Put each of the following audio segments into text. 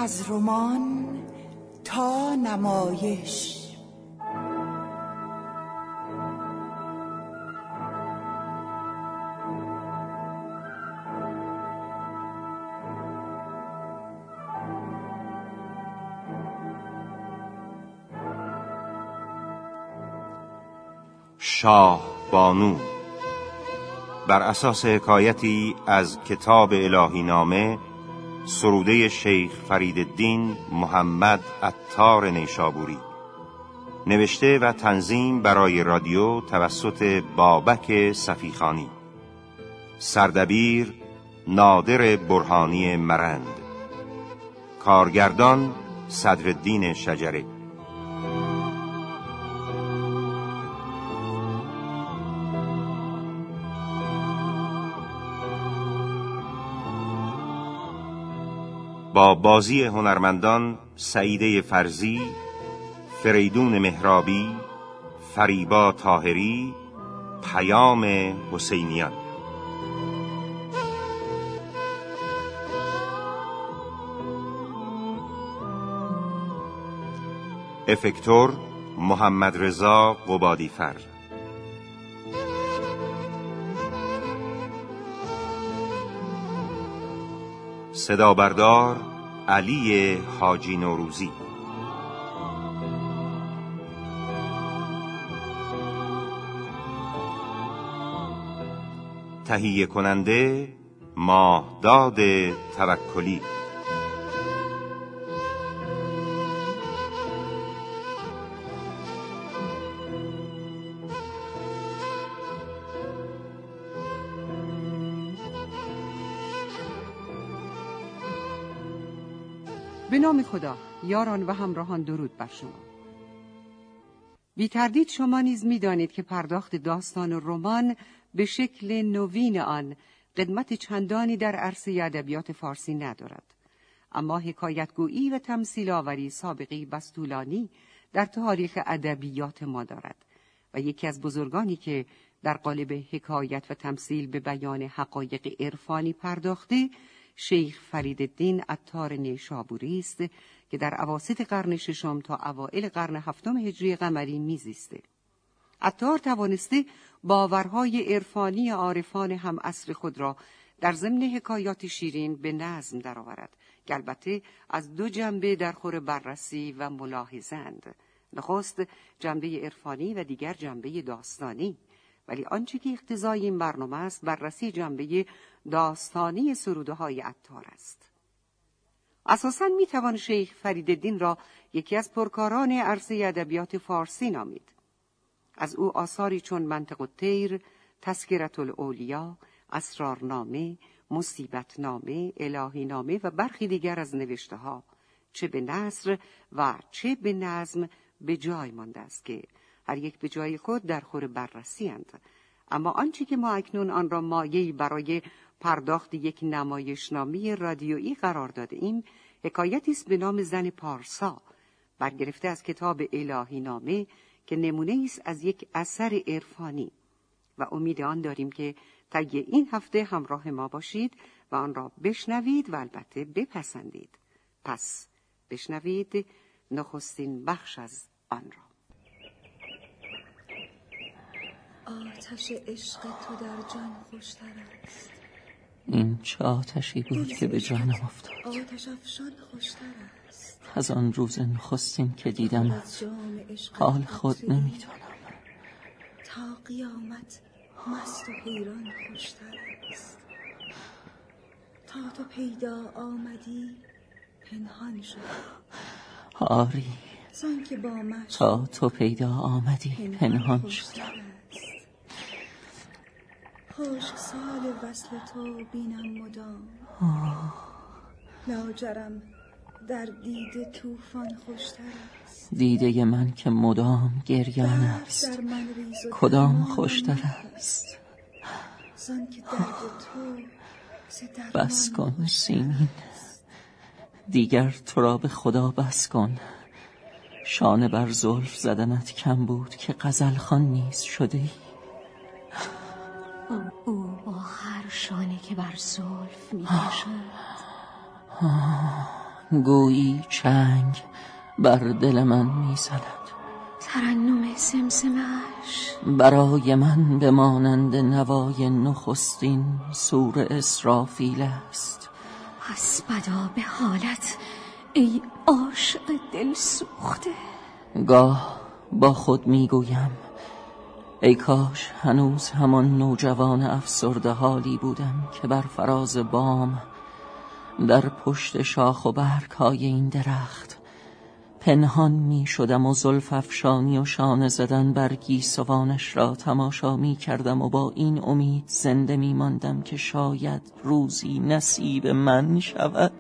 از رمان تا نمایش. شاه بانو بر اساس حکایتی از کتاب الهی نامه سروده شیخ فریدالدین محمد عطار نیشابوری، نوشته و تنظیم برای رادیو توسط بابک صفیخانی، سردبیر نادر برهانی مرند، کارگردان صدرالدین شجره. با بازی هنرمندان سعیده فرزی، فریدون مهرابی، فریبا طاهری، پیام حسینیان. افکتور محمد رضا قبادیفر. صدا بردار علی حاجی نوروزی. تهیه کننده ماهداد توکلی. به نام خدا. یاران و همراهان، درود بر شما. بی تردید شما نیز می دانید که پرداخت داستان و رمان به شکل نوین آن قدمت چندانی در عرصه ادبیات فارسی ندارد، اما حکایتگویی و تمثیل آوری سابقه‌ای بس طولانی در تاریخ ادبیات ما دارد و یکی از بزرگانی که در قالب حکایت و تمثیل به بیان حقایق عرفانی پرداخته شیخ فریدالدین عطار نیشابوری است که در اواسط قرن ششم تا اوائل قرن هفتم هجری قمری میزیسته. عطار توانسته باورهای عرفانی عارفان هم عصر خود را در ضمن حکایات شیرین به نظم درآورد که البته از دو جنبه در خور بررسی و ملاحظه‌اند. نخست جنبه عرفانی و دیگر جنبه داستانی، ولی آنچه که اقتضای این برنامه است بررسی جنبه داستانی سروده های عطار است. اساساً میتوان شیخ فریدالدین را یکی از پرکاران عرصه ادبیات فارسی نامید. از او آثاری چون منطق الطیر، تذکرة الاولیا، اسرارنامه، مصیبتنامه، الهینامه و برخی دیگر از نوشته‌ها چه به نثر و چه به نظم به جای مانده است که هر یک به جای خود در خور بررسی اند. اما آنچه که ما اکنون آن را مایه‌ای برای پرداخت یک نمایشنامه رادیویی قرار داده ایم، حکایتی است به نام زن پارسا، برگرفته از کتاب الهی نامه که نمونه است از یک اثر عرفانی و امید آن داریم که طی این هفته همراه ما باشید و آن را بشنوید و البته بپسندید. پس بشنوید نخستین بخش از آن را. آتش عشق تو در جان خوشتر است. این چه آتشی بود که به جانم افتاد؟ آتش افشان خوشتر است. از آن روز نخستین که دیدم حال خود نمیدانم. تا قیامت مست و حیران خوشتر است. تا تو پیدا آمدی پنهان شد. آری، زانکه با من تا تو پیدا آمدی پنهان شدم. خوش سال وصل تو بینم مدام. لاجرم در دیده طوفان خوشتر است. دیده من که مدام گریان است، کدام خوشتر است؟ زانکه درد تو بس کن سیمین، دیگر تو را به خدا بس کن. شانه بر زلف زدنت کم بود که غزل خوان نیز شده ای. او با هر شانه که بر زلف می کشد گویی چنگ بر دل من می‌زند. ترنم سمسمش برای من به مانند نوای نخستین سور اسرافیل است. پس بدا به حالت ای عاشق دل سوخته. گاه با خود میگویم ای کاش هنوز همان نوجوان افسرده حالی بودم که بر فراز بام در پشت شاخ و برگ‌های این درخت پنهان می شدم و زلف افشانی و شانه زدن بر گیسوانش را تماشا می کردم و با این امید زنده می ماندم که شاید روزی نصیب من شود.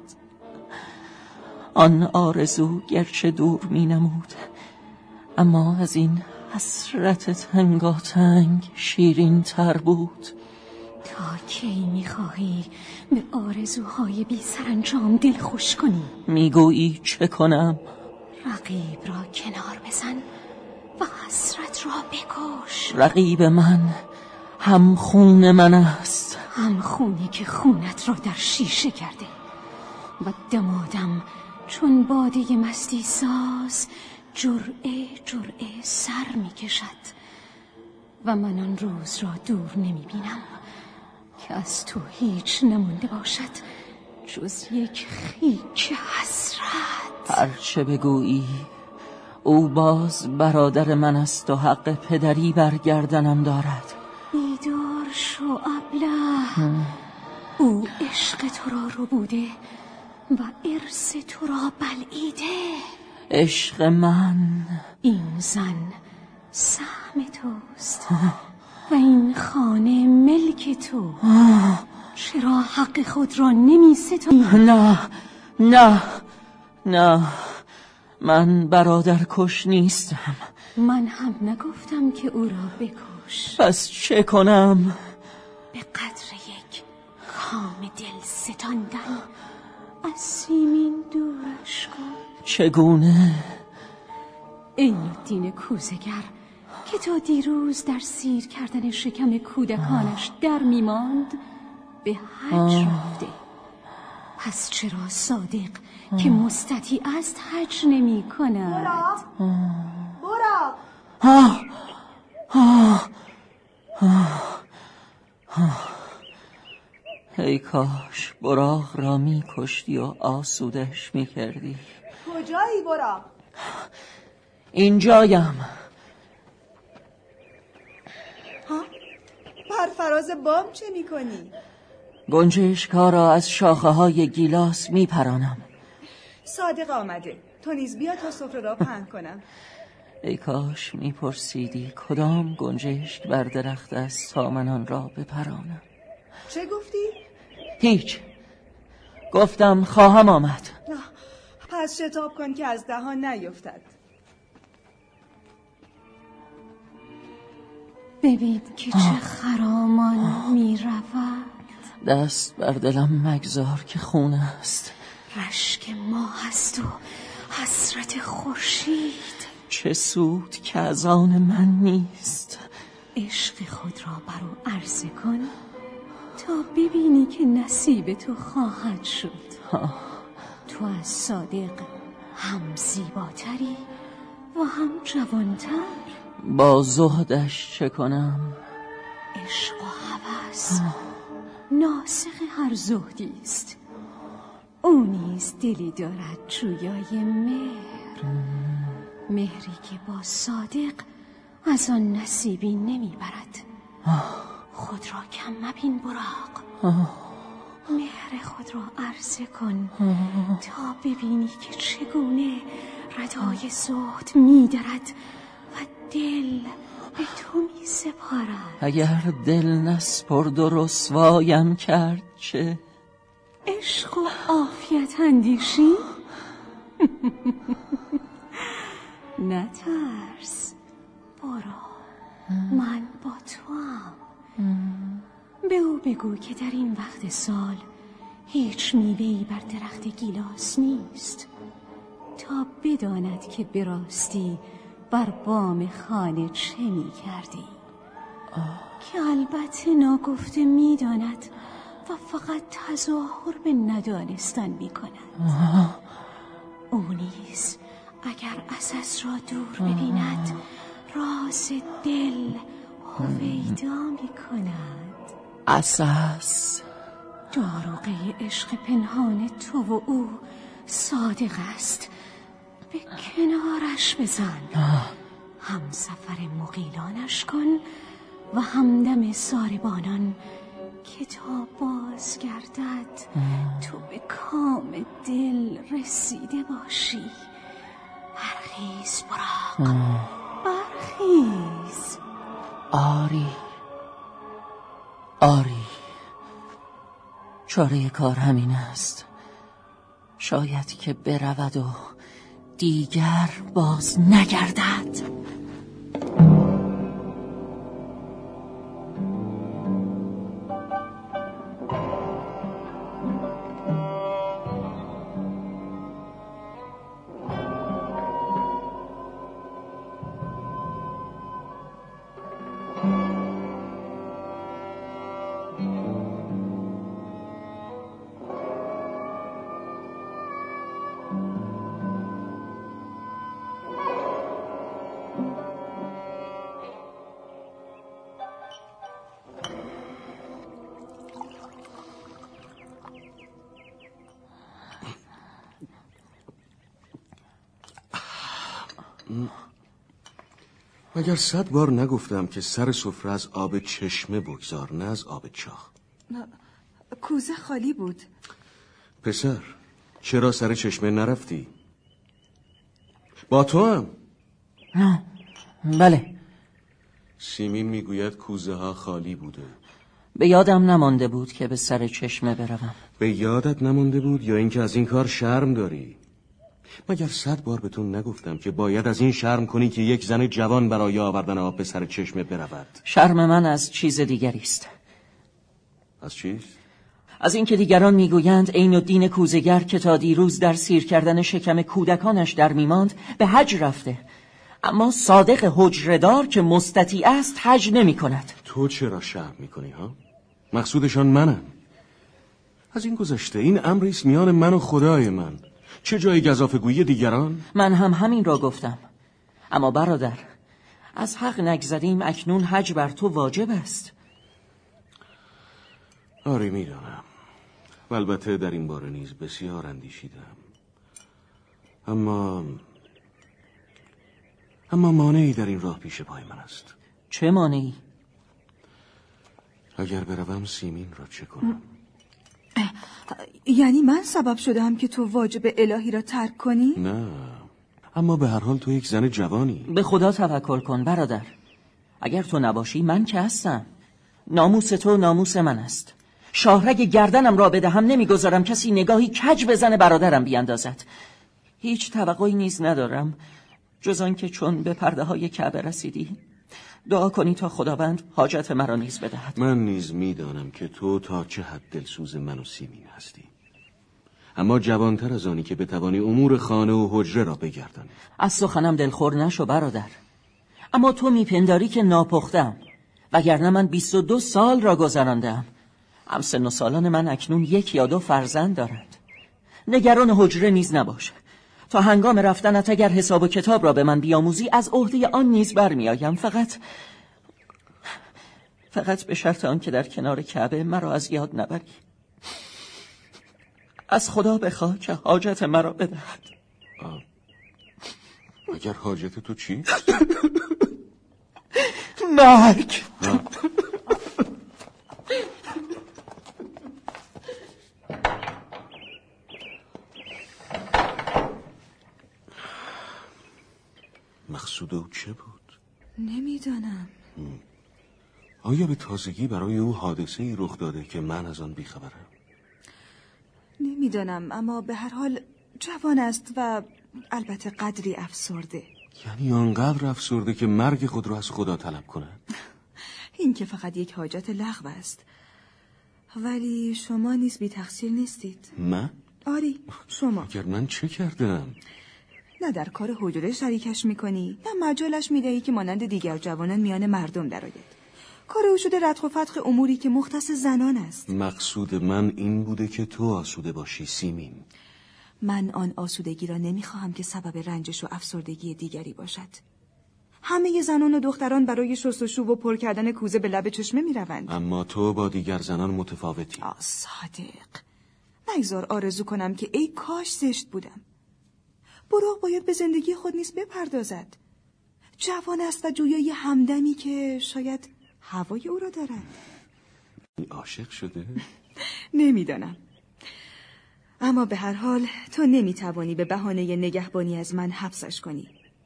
آن آرزو گرچه دور می نمود، اما از این حسرت تنگاتنگ شیرین تر بود. تا کی میخواهی به آرزوهای بی سرانجام دل خوش کنی؟ میگویی چه کنم؟ رقیب را کنار بزن و حسرت را بکش. رقیب من هم خون من است، هم خونی که خونت را در شیشه کرده و دمادم چون باده مستی ساز جرعه جرعه سر میکشد و من آن روز را دور نمیبینم که از تو هیچ نمونده باشد جز یک خیک حسرت. هرچه بگویی او باز برادر من است و حق پدری برگردنم دارد. بیدار شو ابله. او عشق تو را رو بوده و ارث تو را بلعیده. عشق من این زن سهم توست و این خانه ملک تو. چرا حق خود را نمی ستانی؟ نه نه نه، من برادر کش نیستم. من هم نگفتم که او را بکش. پس چه کنم؟ به قدر یک کام دل ستاندن از سیمین دورش کن. چگونه؟ عین‌الدین کوزه‌گر که تا دیروز در سیر کردن شکم کودکانش در میماند به حج رفته. پس چرا صادق که مستطیع است حج نمی کند؟ برا ای کاش براق را می کشتی و آسودش می کردی. کجایی برا؟ اینجایم. بر فراز بام چه میکنی؟ گنجشک‌ها را از شاخه های گیلاس می پرانم. صادق آمده، تو نیز بیا تا سفره را پهن کنم. ای کاش می پرسیدی کدام گنجشک بر درخت است تا من آن را بپرانم. چه گفتی؟ هیچ، گفتم خواهم آمد. پس شتاب کن که از دهان نیفتد. ببین که چه خرامان می رود. دست بر دلم مگذار که خون است. رشک ماه است و حسرت خورشید. چه سود که از آن من نیست. عشق خود را بر او عرضه کن تا ببینی که نصیب تو خواهد شد. تو از صادق هم زیباتری و هم جوانتر. با زهدش چه کنم؟ عشق و هوس ناسخ هر زهدی است. او نیز دلی دارد جویای مهری که با صادق از آن نصیبی نمیبرد. خود را کم مبین براق. مهر خود را عرضه کن تا ببینی که چگونه ردای زهد میدرد و دل به تو می سپارد. اگر دل نسپرد و رسوایم کرد چه؟ عشق و عافیت اندیشی؟ نترس، برو، من با تو هم. به او بگو که در این وقت سال هیچ میوه‌ای بر درخت گیلاس نیست تا بداند که به راستی بر بام خانه چه می کردی. که البته ناگفته می داند و فقط تظاهر به ندانستن می کند. او نیز اگر عسس را دور ببیند راز دل هویدا می کند. عسس، داروغه عشق پنهان تو و او صادق است. به کنارش بزن، هم سفر مغیلانش کن و همدم ساربانان که تا باز گردد تو به کام دل رسیده باشی. برخیز براق، برخیز. آری آری، چاره کار همین است. شاید که برود و دیگر باز نگردد. مگر 100 بار نگفتم که سر سفره از آب چشمه بگذار، نه از آب چاه. کوزه خالی بود. پسر، چرا سر چشمه نرفتی؟ با تو هم؟ نه، بله. سیمین میگوید کوزه ها خالی بوده. به یادم نمانده بود که به سر چشمه بروم. به یادت نمانده بود یا اینکه از این کار شرم داری؟ مگر 100 بار بهتون نگفتم که باید از این شرم کنی که یک زن جوان برای آوردن آب به سر چشمه برود؟ شرم من از چیز دیگری است. از چیز؟ از اینکه دیگران میگویند عین الدین کوزه‌گر که تا دیروز در سیر کردن شکم کودکانش در میماند به حج رفته، اما صادق حجره‌دار که مستطیع است حج نمی کند. تو چرا شرم میکنی ها؟ مقصودشان منم. از این گذشته این امری است میان من و خدای من، چه جای گزافه‌گویی دیگران؟ من هم همین را گفتم. اما برادر، از حق نگذریم، اکنون حج بر تو واجب است. آره میدانم، و البته در این باره نیز بسیار اندیشیدم، اما مانعی در این راه پیش پای من است. چه مانعی؟ اگر بروم سیمین را چه کنم؟ یعنی من سبب شدم که تو واجب الهی را ترک کنی؟ نه، اما به هر حال تو یک زن جوانی. به خدا توکل کن برادر. اگر تو نباشی من که هستم. ناموس تو ناموس من است. شاهرگ گردنم را بدهم نمیگذارم کسی نگاهی کج به زن برادرم بیاندازد. هیچ توقعی نیز ندارم جز آن که چون به پرده های کعبه رسیدی دعا کنی تا خداوند حاجت مرا نیز بدهد. من نیز میدانم که تو تا چه حد دلسوز من و سیمین هستی، اما جوانتر از آنی که بتوانی امور خانه و حجره را بگردانی. از سخنم دلخور نشو برادر، اما تو میپنداری که ناپختم، وگرنه من 22 سال را گذراندم. همسن و سالان من اکنون 1 یا 2 فرزند دارند. نگران حجره نیز نباش. تا هنگام رفتنت اگر حساب و کتاب را به من بیاموزی از عهده آن نیز برمیآیم. فقط به شرط آن که در کنار کعبه مرا از یاد نبری. از خدا بخواه که حاجت مرا بدهد. اگر حاجت تو چی؟ مرگ. مقصود او چه بود؟ نمیدانم. آیا به تازگی برای او حادثه‌ای رخ داده که من از آن بیخبرم؟ نمیدانم، اما به هر حال جوان است و البته قدری افسرده. یعنی آنقدر افسرده که مرگ خود را از خدا طلب کند؟ این که فقط یک حاجت لغو است. ولی شما نیز بی تقصیر نیستید. من؟ آری، شما. اگر من چه کردم؟ نه در کار حجره شریکش میکنی، نه مجالش میدهی که مانند دیگر جوانان میان مردم درآید. کار او شده ردخ و فتخ اموری که مختص زنان است. مقصود من این بوده که تو آسوده باشی سیمین. من آن آسودگی را نمیخواهم که سبب رنجش و افسردگی دیگری باشد. همه زنان و دختران برای شستشو و پر کردن کوزه به لب چشمه میروند. اما تو با دیگر زنان متفاوتی. صادق، نگذار آرزو کنم که ای کاش زشت بودم. براق باید به زندگی خود نیز بپردازد. جوان است و جویای همدمی که شاید هوای او را دارد. عاشق شده؟ نمیدانم. اما به هر حال تو نمیتوانی به بهانه نگهبانی از من حبسش کنی.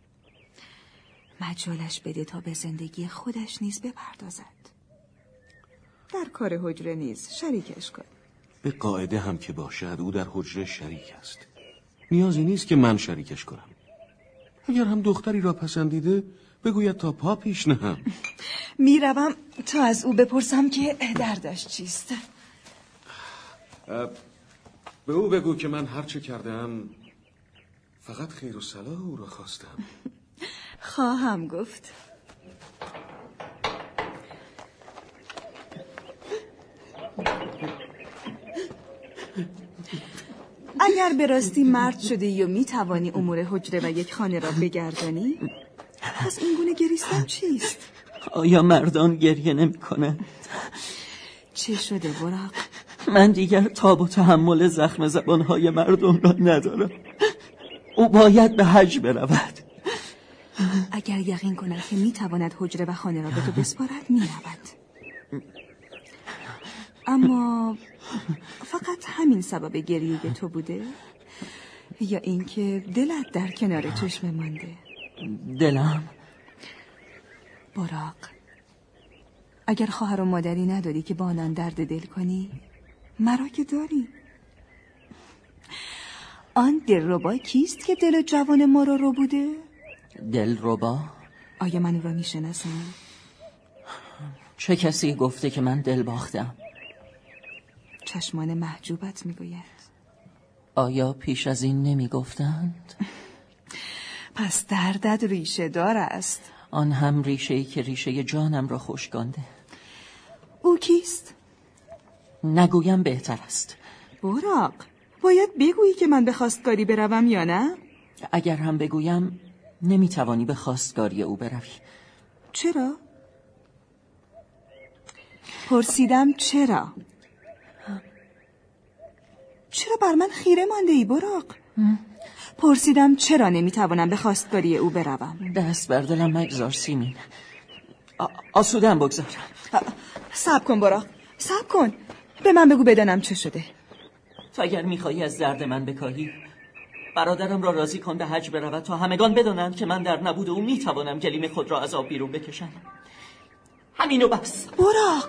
مجالش بده تا به زندگی خودش نیز بپردازد. در کار حجره نیز شریکش کن. به قاعده هم که باشد او در حجره شریک است. نیازی نیست که من شریکش کنم. اگر هم دختری را پسندیده بگوید تا پا پیش نهم. میروم تا از او بپرسم که دردش چیست. به او بگو که من هرچه کردم فقط خیر و صلاح او را خواستم. خواهم گفت. اگر به راستی مرد شده یا میتوانی امور حجره و یک خانه را بگردانی، پس این گونه گریستن چیست؟ آیا مردان گریه نمی کنند؟ چه شده براق؟ من دیگر تاب و تحمل زخم زبانهای مردم را ندارم. او باید به حج برود. اگر یقین کند که میتواند حجره و خانه را به تو بسپارد میرود. اما فقط همین سبب گریه تو بوده؟ یا اینکه دلت در کنار چشم مانده؟ دلم. براق، اگر خواهر و مادری نداری که با آنان درد دل کنی، مرا که داری. آن دلربا کیست که دل جوان ما را رو بوده؟ دلربا؟ آیا من او را میشناسم؟ چه کسی گفته که من دل باختم؟ چشمان محجوبت میگوید. آیا پیش از این نمیگفتند؟ پس دردت ریشه دار است. آن هم ریشه‌ای که ریشه جانم را خشکانده. او کیست؟ نگویم بهتر است. براق، باید بگویی که من به خواستگاری بروم یا نه؟ اگر هم بگویم نمیتوانی به خواستگاری او بروی. چرا؟ پرسیدم چرا؟ چرا بر من خیره مانده ای براق؟ پرسیدم چرا نمیتوانم به خواستگاری او بروم؟ دست بر دلم مگذار سیمین. آسودم بگذار. صبر کن براق، صبر کن. به من بگو بدانم چه شده. تو اگر میخواهی از درد من بکاهی، برادرم را راضی کن به حج برود تا همگان بدانند که من در نبود او میتوانم گلیم خود را از آب بیرون بکشم. همینو بس. براق،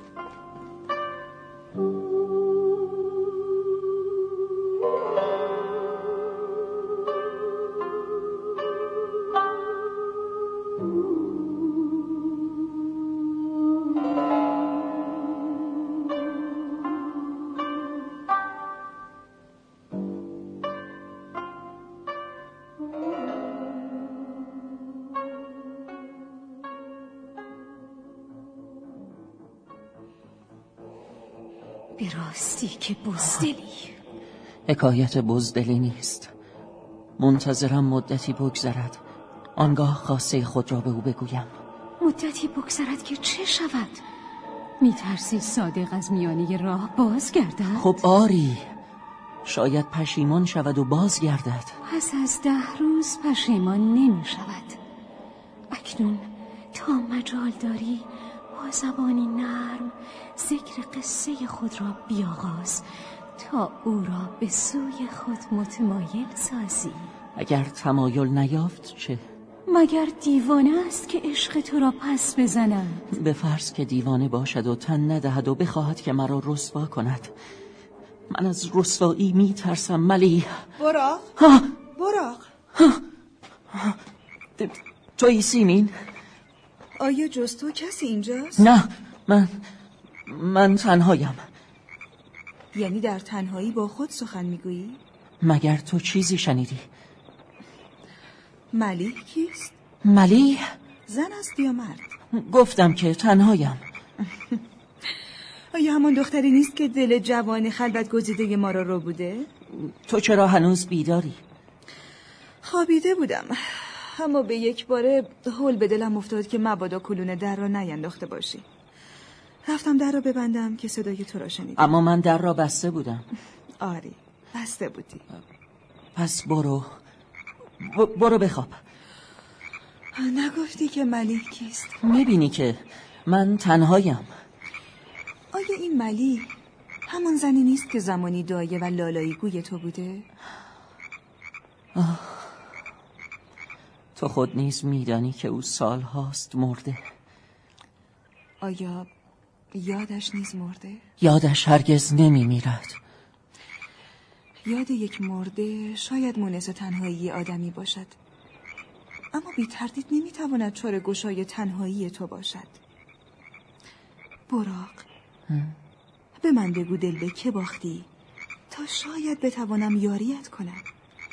به راستی که بزدلی. حکایت بزدلی نیست. منتظرم مدتی بگذرد، آنگاه خواسته خود را به او بگویم. مدتی بگذرد که چه شود؟ میترسی صادق از میانه راه بازگردد؟ خب آری، شاید پشیمان شود و بازگردد. پس از 10 روز پشیمان نمی شود. اکنون تا مجال داری با زبانی نرم ذکر قصه خود را بیاغاز تا او را به سوی خود متمایل سازی. اگر تمایل نیافت چه؟ مگر دیوانه است که عشق تو را پس بزند؟ به فرض که دیوانه باشد و تن ندهد و بخواهد که مرا رسوا کند. من از رسوایی می ترسم ملی. براق، براق، تویی سیمین؟ آیا جز تو کسی اینجاست؟ نه، من تنهایم. یعنی در تنهایی با خود سخن میگویی؟ مگر تو چیزی شنیدی؟ ملی کیست؟ ملی؟ زن است یا مرد؟ گفتم که تنهایم. آیا همان دختری نیست که دل جوان خلوت گزیده ما را رو بوده؟ تو چرا هنوز بیداری؟ خوابیده بودم، اما به یک باره هول به دلم افتاد که مبادا کلون در را نینداخته باشی. رفتم در را ببندم که صدای تو را شنیدم. اما من در را بسته بودم. آری، بسته بودی. پس برو بخواب. نگفتی که ملیح کیست؟ میبینی که من تنهایم. آیا این ملیح همان زنی نیست که زمانی دایه و لالایی گوی تو بوده؟ تو خود نیز میدانی که او سال هاست مرده. آیا یادش نیز مرده؟ یادش هرگز نمیمیرد. یاد یک مرده شاید مونس تنهایی آدمی باشد، اما بی تردید نمیتواند چاره گشای تنهایی تو باشد. براق، به من بگو دل به که باختی تا شاید بتوانم یاریت کنم.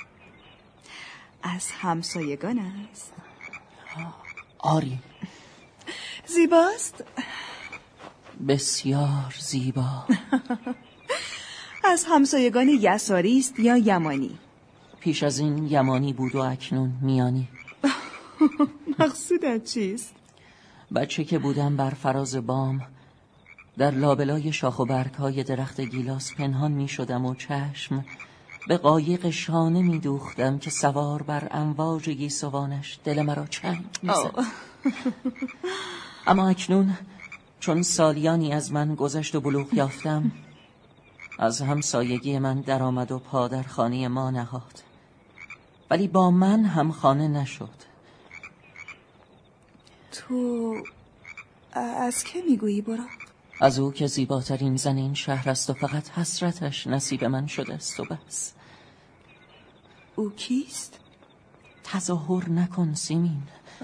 از همسایگان است؟ آری. زیباست؟ بسیار زیبا. از همسایگان یساری است یا یمانی؟ پیش از این یمانی بود و اکنون میانی. مقصودت چیست؟ بچه که بودم بر فراز بام در لابلای شاخ و برگ‌های درخت گیلاس پنهان می شدم و چشم به قایق شانه می دوختم که سوار بر امواج گیسوانش دل مرا چنگ می زد. اما اکنون چون سالیانی از من گذشت و بلوغ یافتم، از همسایگی من در آمد و پا در خانه ما نهاد، ولی با من هم خانه نشد. تو از که میگویی براق؟ از او که زیباترین زن این شهر است و فقط حسرتش نصیب من شده است و بس. او کیست؟ تظاهر نکن سیمین.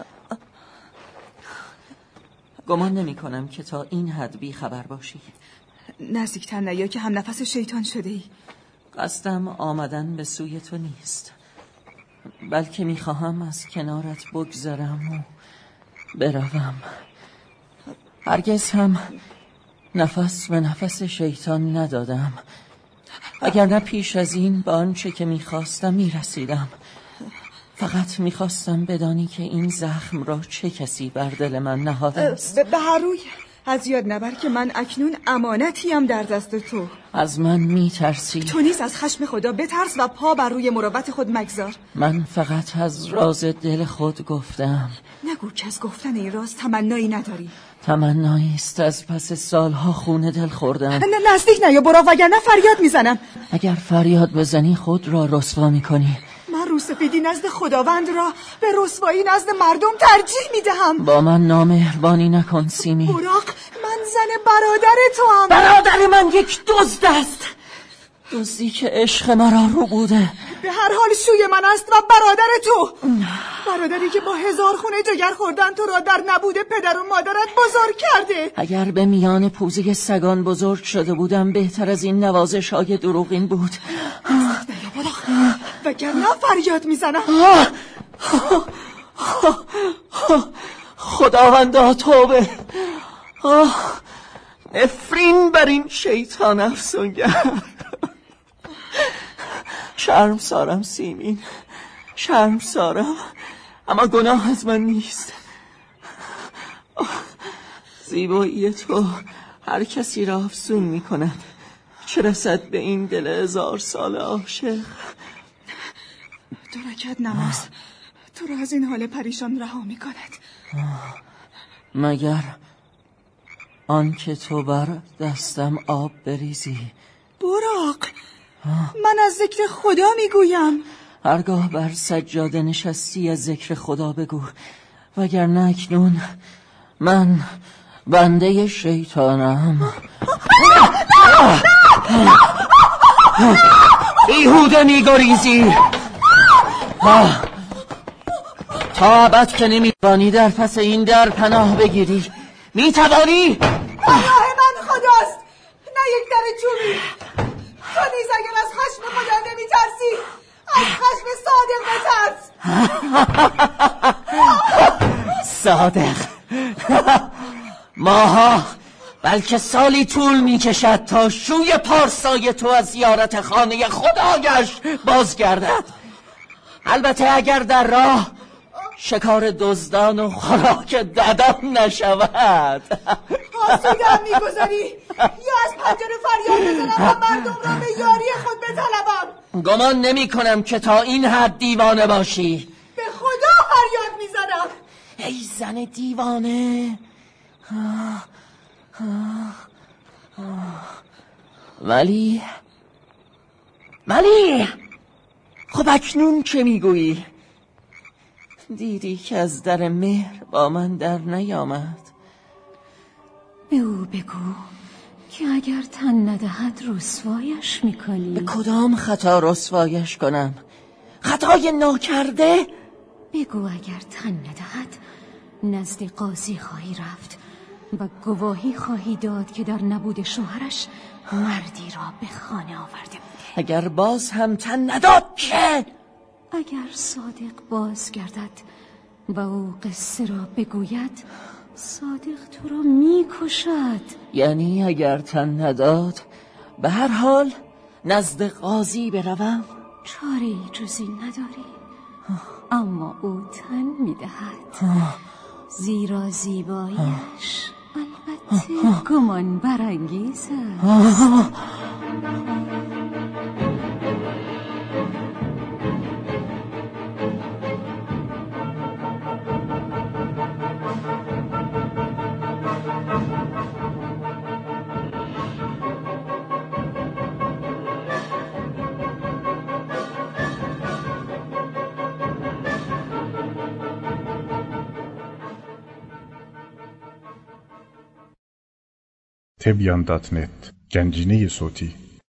گمان نمی کنم که تا این حد بی خبر باشی. نزدیکتر نیا که هم نفس شیطان شده ای. قصدم آمدن به سوی تو نیست، بلکه می خواهم از کنارت بگذرم و بروم. هرگز هم نفس به نفس شیطان ندادم، اگر نه پیش از این به آنچه که می‌خواستم می‌رسیدم. فقط می‌خواستم بدانی که این زخم را چه کسی بر دل من نهاده است. به هر روی از یاد نبر که من اکنون امانتیم در دست تو. از من می‌ترسی؟ تو نیز از خشم خدا بترس و پا بر روی مروت خود مگذار. من فقط از راز دل خود گفتم. نگو که از گفتن این راز تمنایی نداری. تمنایی است از پس سالها خون دل خوردم. نزدیک نیا برا وگرنه فریاد میزنم. اگر فریاد بزنی خود را رسوا میکنی. من روسفیدی نزد خداوند را به رسوایی نزد مردم ترجیح میدهم. با من نامهربانی نکن سیمی. براق، من زن برادر تو هم. برادر من یک دزد است، دزدی که عشق مرا رو بوده. به هر حال شوی من است و برادر تو، برادری که با 1000 خونه جگر خوردن تو را در نبوده پدر و مادرت بزرگ کرده. اگر به میان پوزه سگان بزرگ شده بودم بهتر از این نوازش‌های دروغین بود. وگرنه فریاد میزنم. خداوندا توبه. نفرین بر این شیطان افسونگر. شرم سارم سیمین، شرم سارم، اما گناه از من نیست. زیبایی تو هر کسی را افسون می کند، چه رسد به این دل 1000 سال عاشق. 2 رکعت نماز تو را از این حال پریشان رها می کند. مگر آن که تو بر دستم آب بریزی. براق، من از ذکر خدا میگویم. هرگاه بر سجاده نشستی از ذکر خدا بگو، وگرنه اکنون من بنده شیطانم. بیهوده میگریزی. تا ابد که نمیتوانی در پس این در پناه بگیری. میتوانی؟ پناه من خداست، نه یک در چوبی. تو نیز اگر از خشم خدا نمیترسی، از خشم صادق بترس. صادق؟ ماها بلکه سالی طول میکشد تا شوی پارسای تو از زیارت خانه خدایش بازگردد. البته اگر در راه شکار دزدان و خوراک ددان نشود. حاسودم میگذاری یا از پنجره فریاد بزنم و مردم را به یاری خود بطلبم؟ گمان نمی کنم که تا این حد دیوانه باشی. به خدا فریاد میزنم. ای زن دیوانه. ولی خب اکنون چه میگویی؟ دیدی که از در مهر با من در نیامد. به او بگو که اگر تن ندهد رسوایش میکنی. به کدام خطا رسوایش کنم؟ خطای ناکرده؟ بگو اگر تن ندهد نزد قاضی خواهی رفت و گواهی خواهی داد که در نبود شوهرش مردی را به خانه آورده بوده. اگر باز هم تن نداد که؟ اگر صادق باز گردد و او قصه را بگوید صادق تو را میکشد. یعنی اگر تن نداد به هر حال نزد قاضی بروم؟ چاری جز این نداری. اما او تن میدهد، زیرا زیباییش البته گمان برانگیز است. تبیان.net گنجینه صوتی